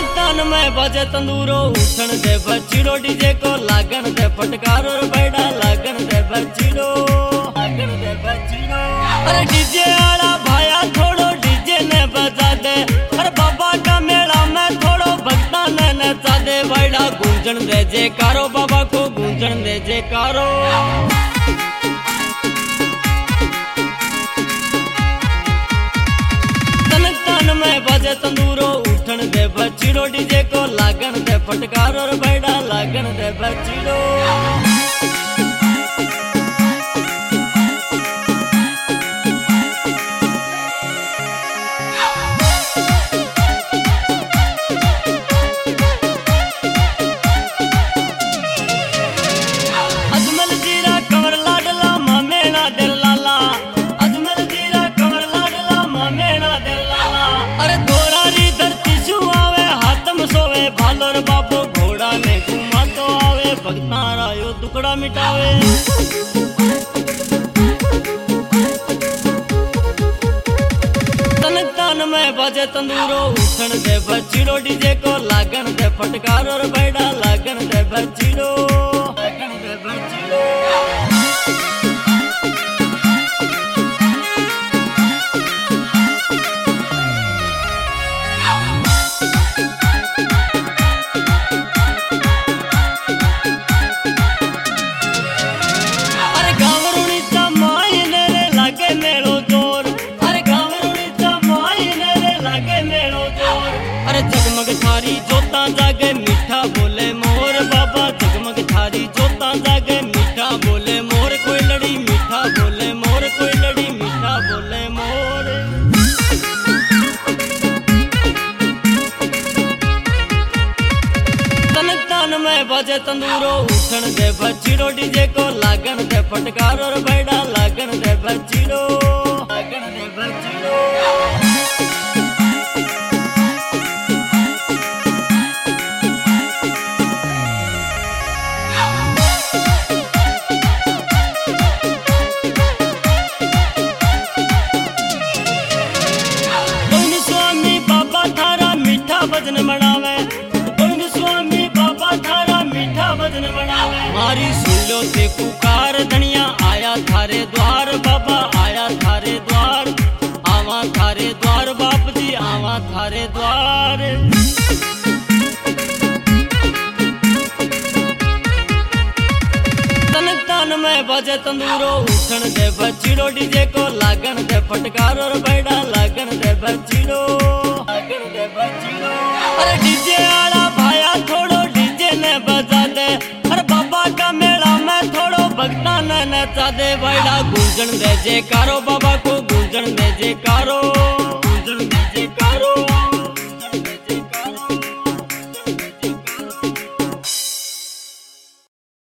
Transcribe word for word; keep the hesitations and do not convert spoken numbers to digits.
तन में बजे तंदूरो उठन दे बच्चीड़ो डीजे को लागन दे फटकार और बैठा लागन दे बच्चीड़ो लागन दे बच्चीड़ो। अरे डीजे आला भाया थोड़ो डीजे ने बजा दे। अरे बाबा का मेला में थोड़ो भक्ता ने नचा दे। बैठा गूंजन दे जयकारो बाबा को गूंजन दे जयकारो। में बजे तंदूरो उठन दे बच्चीड़ो डीजे को लागन दे फटकार और बैठा लागन दे बच्चीड़ो। अजमल जीरा कंवर लाडला मामेना दिल लाला। अजमल जीरा कंवर लाडला मामेना दिल लाला। अरे घोड़ा धरती छू आवे हाथम सोवे भालोर बाबो घोड़ा ने घुमा तो आवे भगता रायो दुकड़ा मिटावे। तन तन में बजे तंदूरो उठन दे बच्चीड़ो डीजे को लागन दे फटकार और बैठा लागन दे बच्चीड़ो लागन दे बच्चीड़ो। अरे जगमग थारी जोता जागे मीठा बोले मोर बाबा जगमग थारी जोता जागे मीठा बोले मोर। कोई लड़ी मीठा बोले मोर कोई लड़ी मीठा बोले मोर। तन तन में बजे तंदूरो उठन दे बच्चीड़ो डीजे को लागन दे फटकार और बैठा लागन दे बच्चीड़ो लागन दे बच्चीड़ो। भजन बनावे गोविंद स्वामी बाबा थारा मीठा भजन बनावे। मारी सुन लो ते पुकार धनिया आया थारे द्वार बाबा आया थारे द्वार। आवा थारे द्वार बाप जी आवा थारे द्वार। तन तन में बजे तंदूरो उठन दे बच्चीड़ो डीजे को लागन दे फटकार और बैठा लागन दे बच्चीड़ो लागन दे बच्चीड़ो। अरे डीजे आला भाया थोड़ो डीजे ने बजा दे। अरे बाबा का मेला में थोड़ो भक्ता ने नचा दे। बैठा गूंजन दे जयकारो बाबा को गूंजन दे जयकारो गूंजन दे जयकारो।